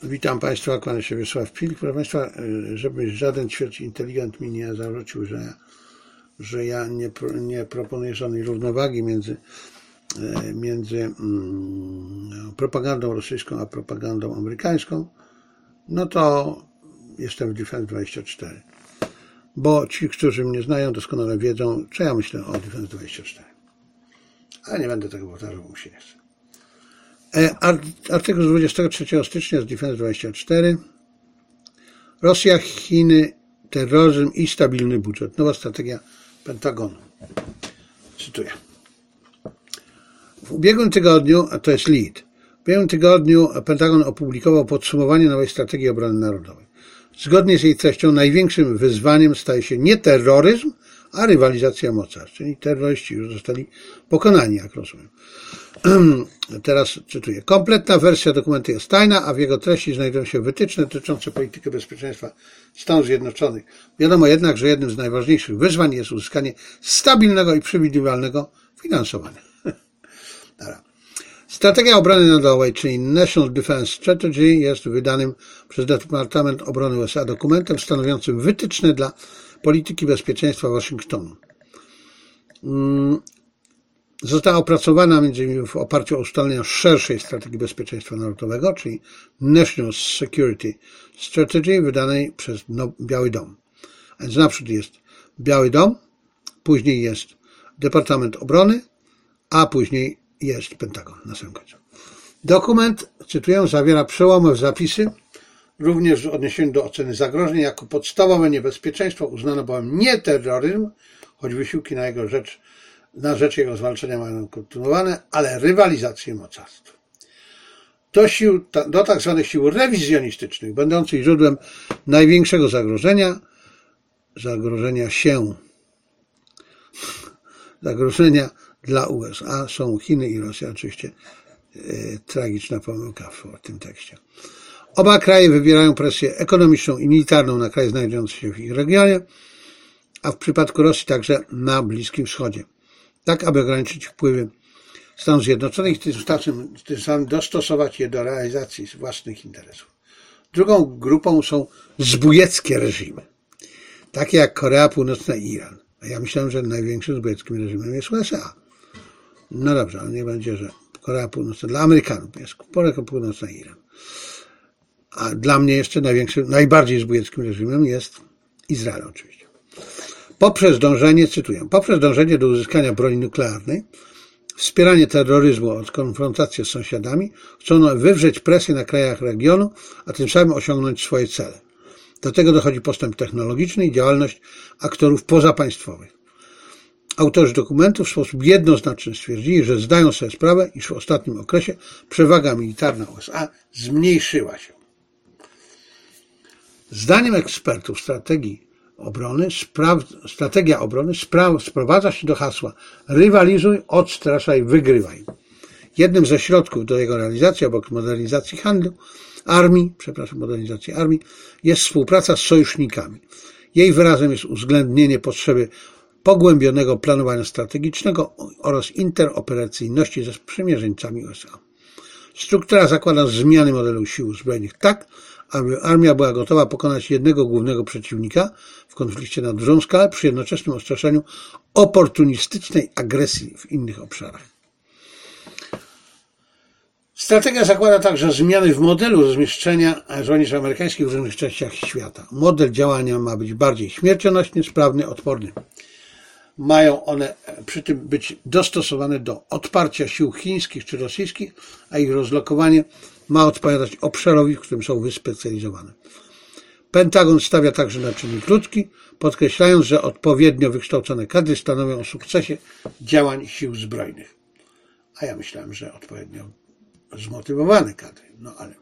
Witam Państwa, kłaniam się Wiesław Pilk. Proszę Państwa, żeby żaden ćwierćinteligent mi nie zarzucił, że ja nie proponuję żadnej równowagi między propagandą rosyjską a propagandą amerykańską, no to jestem w Defense24. Bo ci, którzy mnie znają, doskonale wiedzą, co ja myślę o Defense24. Ale nie będę tego powtarzał, bo mi się nie chce. Artykuł z 23 stycznia z Defense24. Rosja, Chiny, terroryzm i stabilny budżet. Nowa strategia Pentagonu. Cytuję. W ubiegłym tygodniu, a to jest lead, w ubiegłym tygodniu Pentagon opublikował podsumowanie nowej strategii obrony narodowej. Zgodnie z jej treścią największym wyzwaniem staje się nie terroryzm, a rywalizacja mocarstw. Czyli terroryści już zostali pokonani, jak rozumiem. Teraz cytuję. Kompletna wersja dokumentu jest tajna, a w jego treści znajdują się wytyczne dotyczące polityki bezpieczeństwa Stanów Zjednoczonych. Wiadomo jednak, że jednym z najważniejszych wyzwań jest uzyskanie stabilnego i przewidywalnego finansowania. Strategia obrony narodowej, czyli National Defense Strategy, jest wydanym przez Departament Obrony USA dokumentem stanowiącym wytyczne dla polityki bezpieczeństwa Waszyngtonu. Została opracowana m.in. w oparciu o ustalenia szerszej strategii bezpieczeństwa narodowego, czyli National Security Strategy, wydanej przez Biały Dom. A więc naprzód jest Biały Dom, później jest Departament Obrony, a później jest Pentagon na samym końcu. Dokument, cytuję, zawiera przełomowe zapisy, również w odniesieniu do oceny zagrożeń. Jako podstawowe niebezpieczeństwo uznano bowiem nie terroryzm, choć wysiłki na rzecz jego zwalczenia mają kontynuowane, ale rywalizację mocarstw. Do tak zwanych sił rewizjonistycznych, będących źródłem największego zagrożenia dla USA są Chiny i Rosja. Oczywiście tragiczna pomyłka w tym tekście. Oba kraje wywierają presję ekonomiczną i militarną na kraje znajdujące się w ich regionie, a w przypadku Rosji także na Bliskim Wschodzie, tak aby ograniczyć wpływy Stanów Zjednoczonych i tym samym dostosować je do realizacji własnych interesów. Drugą grupą są zbójeckie reżimy, takie jak Korea Północna i Iran. A ja myślałem, że największym zbójeckim reżimem jest USA. No dobrze, ale nie będzie, że Korea Północna dla Amerykanów jest Korea Północna i Iran. A dla mnie jeszcze najbardziej zbójeckim reżimem jest Izrael oczywiście. Poprzez dążenie do uzyskania broni nuklearnej, wspieranie terroryzmu oraz konfrontację z sąsiadami, chcą wywrzeć presję na krajach regionu, a tym samym osiągnąć swoje cele. Do tego dochodzi postęp technologiczny i działalność aktorów pozapaństwowych. Autorzy dokumentu w sposób jednoznaczny stwierdzili, że zdają sobie sprawę, iż w ostatnim okresie przewaga militarna USA zmniejszyła się. Zdaniem ekspertów strategia obrony sprowadza się do hasła rywalizuj, odstraszaj, wygrywaj. Jednym ze środków do jego realizacji, obok modernizacji modernizacji armii, jest współpraca z sojusznikami. Jej wyrazem jest uwzględnienie potrzeby pogłębionego planowania strategicznego oraz interoperacyjności ze sprzymierzeńcami USA. Struktura zakłada zmiany modelu sił zbrojnych tak, aby armia była gotowa pokonać jednego głównego przeciwnika w konflikcie na dużą skalę przy jednoczesnym odstraszaniu oportunistycznej agresji w innych obszarach. Strategia zakłada także zmiany w modelu rozmieszczenia żołnierzy amerykańskich w różnych częściach świata. Model działania ma być bardziej śmiercionośny, sprawny, odporny. Mają one przy tym być dostosowane do odparcia sił chińskich czy rosyjskich, a ich rozlokowanie ma odpowiadać obszarowi, w którym są wyspecjalizowane. Pentagon stawia także na czynnik ludzki, podkreślając, że odpowiednio wykształcone kadry stanowią o sukcesie działań sił zbrojnych. A ja myślałem, że odpowiednio zmotywowane kadry. No ale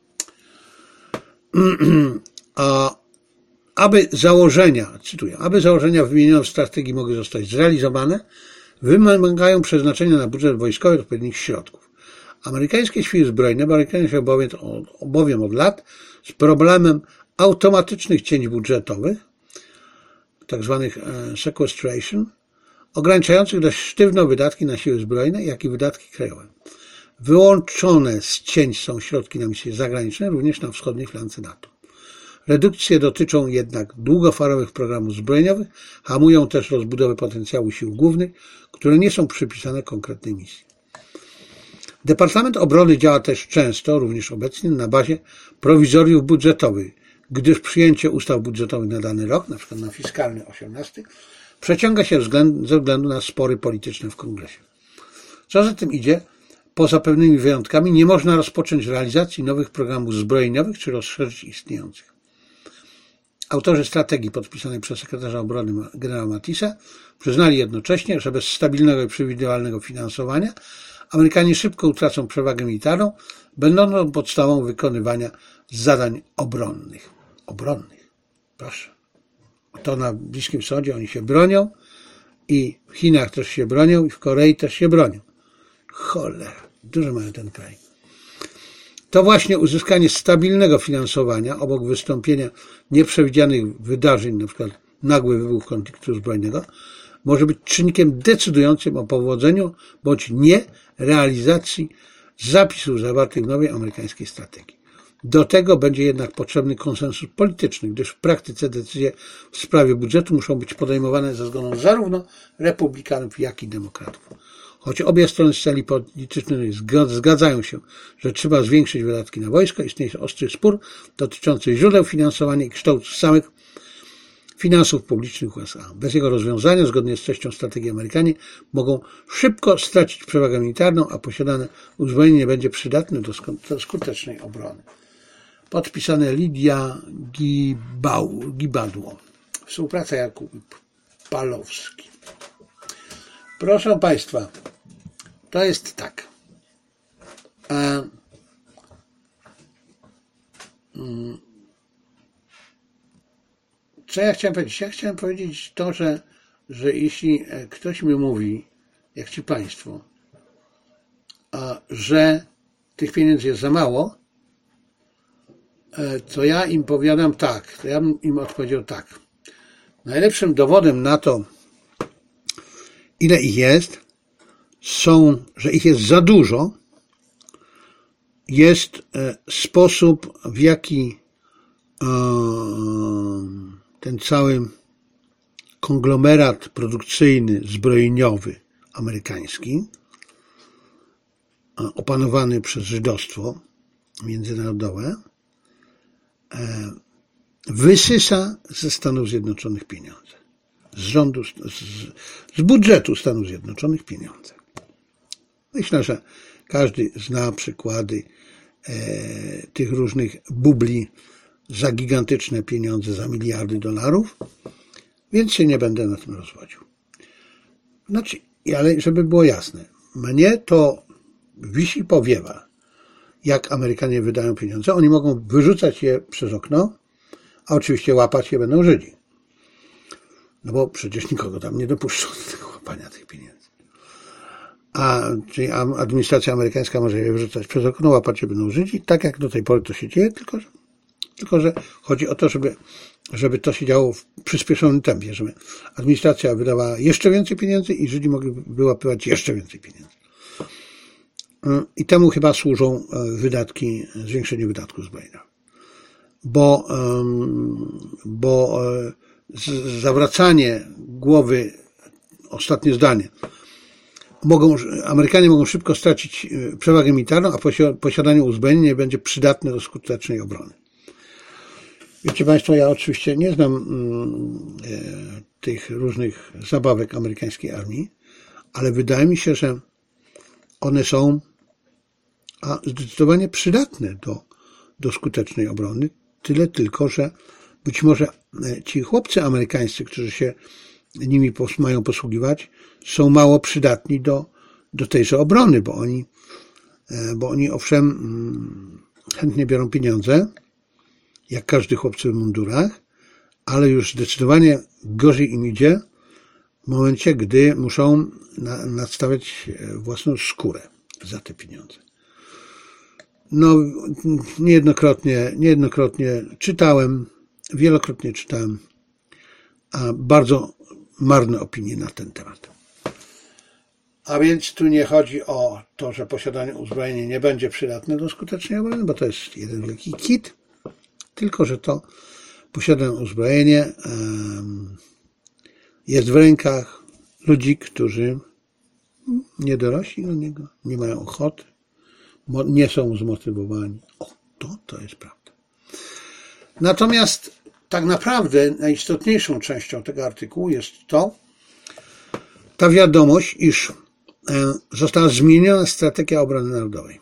aby założenia wymienione w strategii mogły zostać zrealizowane, wymagają przeznaczenia na budżet wojskowy odpowiednich środków. Amerykańskie siły zbrojne borykają się bowiem od lat z problemem automatycznych cięć budżetowych, tzw. sequestration, ograniczających dość sztywno wydatki na siły zbrojne, jak i wydatki krajowe. Wyłączone z cięć są środki na misje zagraniczne, również na wschodniej flance NATO. Redukcje dotyczą jednak długofalowych programów zbrojeniowych, hamują też rozbudowę potencjału sił głównych, które nie są przypisane konkretnej misji. Departament Obrony działa też często, również obecnie, na bazie prowizoriów budżetowych, gdyż przyjęcie ustaw budżetowych na dany rok, np. na fiskalny 18, przeciąga się ze względu na spory polityczne w Kongresie. Co za tym idzie, poza pewnymi wyjątkami nie można rozpocząć realizacji nowych programów zbrojeniowych czy rozszerzyć istniejących. Autorzy strategii podpisanej przez sekretarza obrony generała Mattisa przyznali jednocześnie, że bez stabilnego i przewidywalnego finansowania Amerykanie szybko utracą przewagę militarną, będącą podstawą wykonywania zadań obronnych. Obronnych. Proszę. To na Bliskim Wschodzie oni się bronią i w Chinach też się bronią i w Korei też się bronią. Cholera, dużo mają ten kraj. To właśnie uzyskanie stabilnego finansowania obok wystąpienia nieprzewidzianych wydarzeń, np. nagły wybuch konfliktu zbrojnego, może być czynnikiem decydującym o powodzeniu bądź nie realizacji zapisów zawartych w nowej amerykańskiej strategii. Do tego będzie jednak potrzebny konsensus polityczny, gdyż w praktyce decyzje w sprawie budżetu muszą być podejmowane ze zgodą zarówno republikanów, jak i demokratów. Choć obie strony sceny politycznej zgadzają się, że trzeba zwiększyć wydatki na wojsko, istnieje ostry spór dotyczący źródeł finansowania i kształtu samych finansów publicznych USA. Bez jego rozwiązania, zgodnie z treścią strategii, Amerykanie mogą szybko stracić przewagę militarną, a posiadane uzbrojenie nie będzie przydatne do skutecznej obrony. Podpisane Lidia Gibadło. Współpraca Jakub Palowski. Proszę Państwa, to jest tak. Co ja chciałem powiedzieć? Ja chciałem powiedzieć to, że jeśli ktoś mi mówi, jak ci Państwo, że tych pieniędzy jest za mało, to ja im powiadam tak, to ja bym im odpowiedział tak. Najlepszym dowodem na to, ile ich jest, że ich jest za dużo, jest sposób, w jaki ten cały konglomerat produkcyjny, zbrojeniowy amerykański, opanowany przez żydostwo międzynarodowe, wysysa ze Stanów Zjednoczonych pieniądze. Z budżetu Stanów Zjednoczonych pieniądze. Myślę, że każdy zna przykłady tych różnych bubli za gigantyczne pieniądze, za miliardy dolarów, więc się nie będę na tym rozwodził. Znaczy, ale żeby było jasne, mnie to wisi powiewa, jak Amerykanie wydają pieniądze. Oni mogą wyrzucać je przez okno, a oczywiście łapać je będą Żydzi. No bo przecież nikogo tam nie dopuszczą do tego łapania tych pieniędzy. Czyli administracja amerykańska może je wyrzucać przez okno, łapać je będą Żydzi, tak jak do tej pory to się dzieje, tylko że chodzi o to, żeby to się działo w przyspieszonym tempie, żeby administracja wydawała jeszcze więcej pieniędzy i Żydzi mogli wyłapywać jeszcze więcej pieniędzy. I temu chyba służą zwiększenie wydatków zbrojnych. Bo zawracanie głowy, ostatnie zdanie, Amerykanie mogą szybko stracić przewagę militarną, a posiadanie uzbrojenia nie będzie przydatne do skutecznej obrony. Wiecie Państwo, ja oczywiście nie znam tych różnych zabawek amerykańskiej armii, ale wydaje mi się, że one są zdecydowanie przydatne do skutecznej obrony. Tyle tylko, że być może ci chłopcy amerykańscy, którzy się nimi mają posługiwać, są mało przydatni do tejże obrony, bo oni owszem chętnie biorą pieniądze, jak każdy chłopcy w mundurach, ale już zdecydowanie gorzej im idzie w momencie, gdy muszą nadstawiać własną skórę za te pieniądze. No, niejednokrotnie czytałem, wielokrotnie czytałem bardzo marne opinie na ten temat. A więc tu nie chodzi o to, że posiadanie uzbrojenia nie będzie przydatne do skutecznej obrony, bo to jest jeden wielki kit, tylko że to posiadane uzbrojenie jest w rękach ludzi, którzy nie dorośli do niego, nie mają ochoty, nie są zmotywowani. To jest prawda. Natomiast tak naprawdę najistotniejszą częścią tego artykułu jest ta wiadomość, iż została zmieniona strategia obrony narodowej.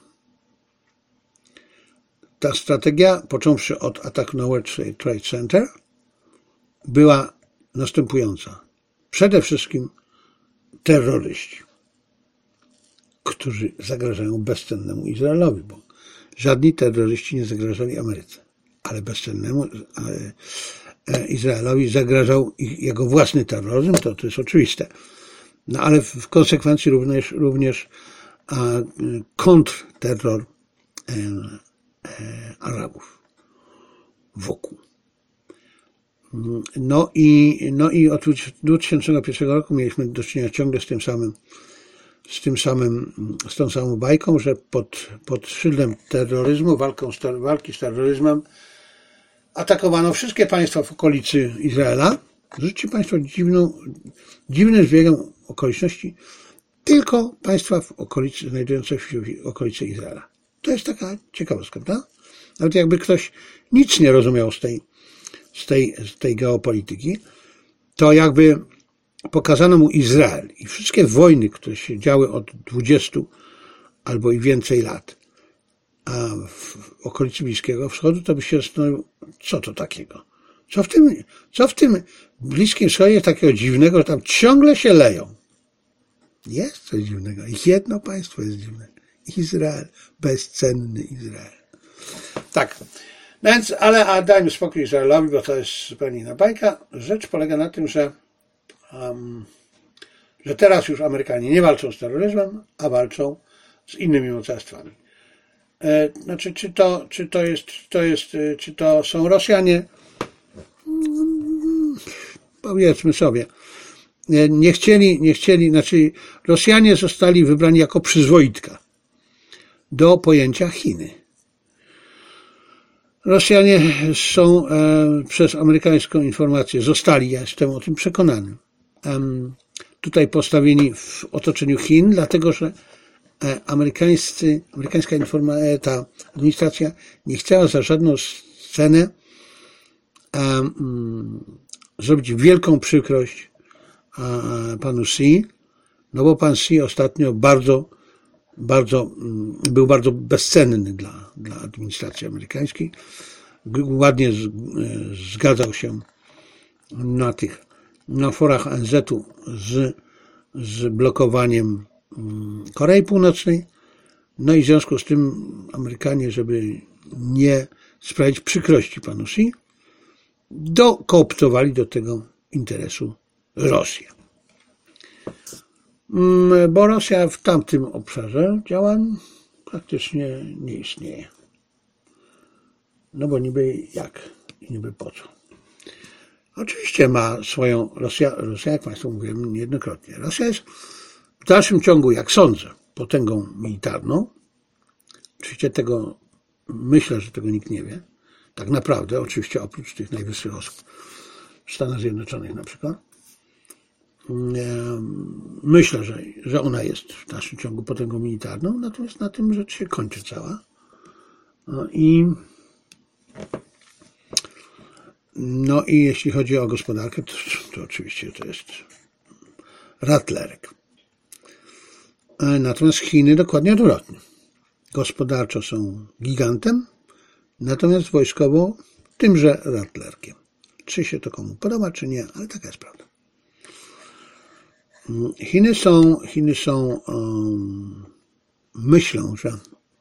Ta strategia, począwszy od ataku na World Trade Center, była następująca. Przede wszystkim terroryści, którzy zagrażają bezcennemu Izraelowi, bo żadni terroryści nie zagrażali Ameryce, ale bezcennemu Izraelowi zagrażał jego własny terroryzm, to jest oczywiste. No ale w konsekwencji również kontrterror Arabów wokół. No i od 2001 roku mieliśmy do czynienia ciągle z tą samą bajką, że pod szyldem terroryzmu, walki z terroryzmem atakowano wszystkie państwa w okolicy Izraela. Życzcie Państwo dziwnym zbiegiem okoliczności, tylko państwa w okolicy, znajdujące się w okolicy Izraela. To jest taka ciekawostka, prawda? Nawet jakby ktoś nic nie rozumiał z tej geopolityki, to jakby pokazano mu Izrael i wszystkie wojny, które się działy od 20 albo i więcej lat, a w okolicy Bliskiego Wschodu, to by się zastanowił, co to takiego? Co w tym Bliskim Wschodzie takiego dziwnego, że tam ciągle się leją? Jest coś dziwnego. Jedno państwo jest dziwne. Izrael. Bezcenny Izrael. Tak. Więc, ale dajmy spokój Izraelowi, bo to jest zupełnie inna bajka. Rzecz polega na tym, że teraz już Amerykanie nie walczą z terroryzmem, a walczą z innymi mocarstwami. Znaczy, czy to są Rosjanie? Powiedzmy sobie. Nie chcieli, znaczy Rosjanie zostali wybrani jako przyzwoitka do pojęcia Chiny. Rosjanie są przez amerykańską informację zostali, ja jestem o tym przekonany, tutaj postawieni w otoczeniu Chin, dlatego że amerykańska ta administracja nie chciała za żadną cenę zrobić wielką przykrość panu Xi, no bo pan Xi ostatnio był bardzo bezcenny dla administracji amerykańskiej. Ładnie zgadzał się na forach ONZ-u z blokowaniem Korei Północnej. No i w związku z tym Amerykanie, żeby nie sprawić przykrości panu Xi, dokooptowali do tego interesu Rosję. Bo Rosja w tamtym obszarze działań praktycznie nie istnieje. No bo niby jak i niby po co. Oczywiście ma swoją Rosja, jak Państwu mówiłem niejednokrotnie. Rosja jest w dalszym ciągu, jak sądzę, potęgą militarną. Oczywiście myślę, że tego nikt nie wie. Tak naprawdę, oczywiście oprócz tych najwyższych osób w Stanach Zjednoczonych na przykład. Myślę, że ona jest w dalszym ciągu potęgą militarną, natomiast na tym rzecz się kończy cała. No i jeśli chodzi o gospodarkę, to oczywiście to jest ratlerek. Natomiast Chiny dokładnie odwrotnie. Gospodarczo są gigantem, natomiast wojskowo tymże ratlerkiem. Czy się to komu podoba, czy nie, ale taka jest prawda. Chiny są myślą, że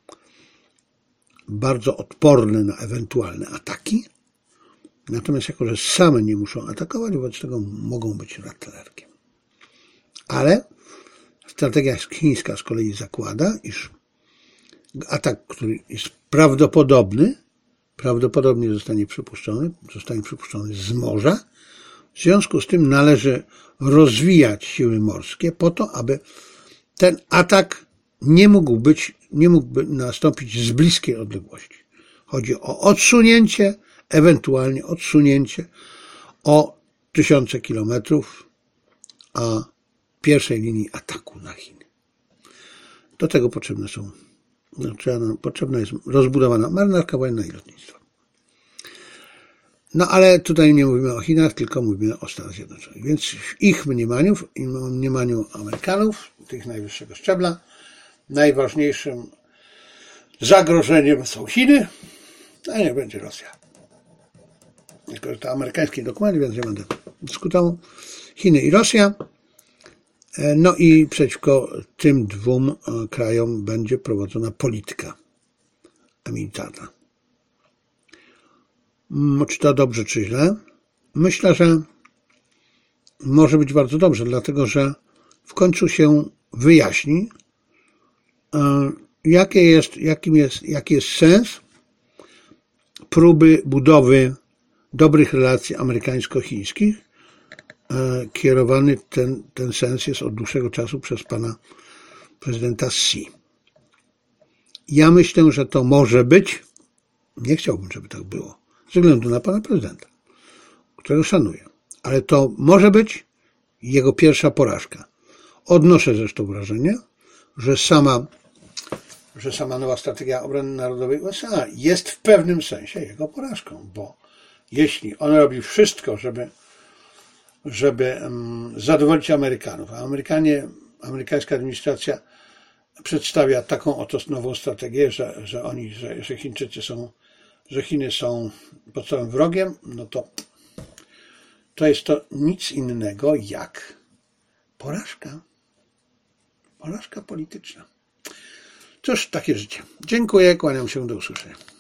bardzo odporne na ewentualne ataki, natomiast jako, że same nie muszą atakować, wobec tego mogą być ratlerkiem. Ale strategia chińska z kolei zakłada, iż atak, który jest prawdopodobnie zostanie przypuszczony z morza. W związku z tym należy rozwijać siły morskie po to, aby ten atak nie mógłby nastąpić z bliskiej odległości. Chodzi o odsunięcie, ewentualnie odsunięcie o tysiące kilometrów, a pierwszej linii ataku na Chiny. Do tego potrzebna jest rozbudowana marynarka wojenna i lotnictwo. No ale tutaj nie mówimy o Chinach, tylko mówimy o Stanach Zjednoczonych. Więc w ich mniemaniu Amerykanów, tych najwyższego szczebla, najważniejszym zagrożeniem są Chiny, a nie będzie Rosja. Tylko, że to amerykański dokument, więc nie będę dyskutował. Chiny i Rosja. No i przeciwko tym dwóm krajom będzie prowadzona polityka militarna. Czy to dobrze, czy źle? Myślę, że może być bardzo dobrze, dlatego że w końcu się wyjaśni, jaki jest sens próby budowy dobrych relacji amerykańsko-chińskich. Kierowany ten sens jest od dłuższego czasu przez pana prezydenta Xi. Ja myślę, że to może być, nie chciałbym, żeby tak było, ze względu na pana prezydenta, którego szanuję, ale to może być jego pierwsza porażka. Odnoszę zresztą wrażenie, że sama nowa strategia obrony narodowej USA jest w pewnym sensie jego porażką, bo jeśli on robi wszystko, żeby zadowolić Amerykanów, a amerykańska administracja przedstawia taką oto nową strategię, że Chiny są podstawowym wrogiem, no to jest to nic innego jak porażka. Porażka polityczna. Cóż, takie życie. Dziękuję, kłaniam się, do usłyszenia.